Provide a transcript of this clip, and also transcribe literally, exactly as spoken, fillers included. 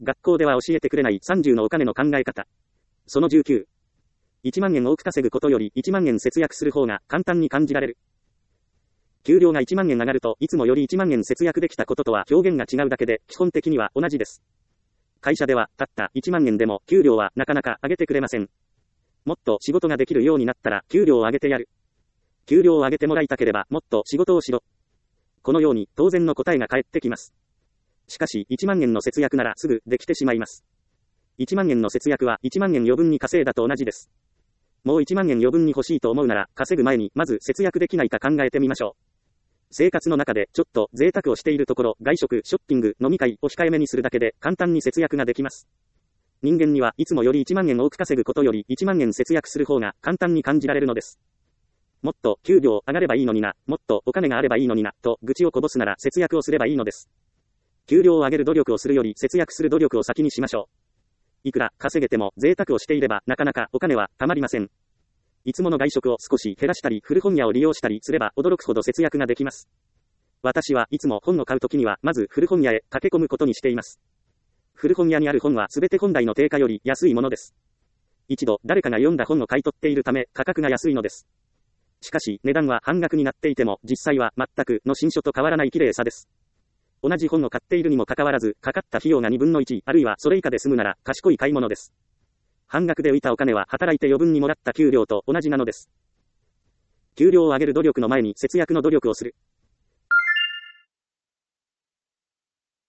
学校では教えてくれないさんじゅうのお金の考え方。そのじゅうきゅう。いちまんえん多く稼ぐことよりいちまんえん節約する方が簡単に感じられる。給料がいちまんえん上がるといつもよりいちまんえん節約できたこととは表現が違うだけで基本的には同じです。会社ではたったいちまんえんでも給料はなかなか上げてくれません。もっと仕事ができるようになったら給料を上げてやる。給料を上げてもらいたければもっと仕事をしろ。このように当然の答えが返ってきます。しかしいちまんえんの節約ならすぐできてしまいます。いちまんえんの節約はいちまんえん余分に稼いだと同じです。もういちまんえん余分に欲しいと思うなら稼ぐ前にまず節約できないか考えてみましょう。生活の中でちょっと贅沢をしているところ、外食、ショッピング、飲み会を控えめにするだけで簡単に節約ができます。人間にはいつもよりいちまんえん多く稼ぐことよりいちまんえん節約する方が簡単に感じられるのです。もっと給料上がればいいのにな、もっとお金があればいいのにな、と愚痴をこぼすなら節約をすればいいのです。給料を上げる努力をするより節約する努力を先にしましょう。いくら稼げても贅沢をしていればなかなかお金は貯まりません。いつもの外食を少し減らしたり古本屋を利用したりすれば驚くほど節約ができます。私はいつも本を買うときにはまず古本屋へ駆け込むことにしています。古本屋にある本はすべて本来の定価より安いものです。一度誰かが読んだ本を買い取っているため価格が安いのです。しかし値段は半額になっていても実際は全くの新書と変わらない綺麗さです。同じ本を買っているにもかかわらずかかった費用がにぶんのいちあるいはそれ以下で済むなら賢い買い物です。半額で浮いたお金は働いて余分にもらった給料と同じなのです。給料を上げる努力の前に節約の努力をする。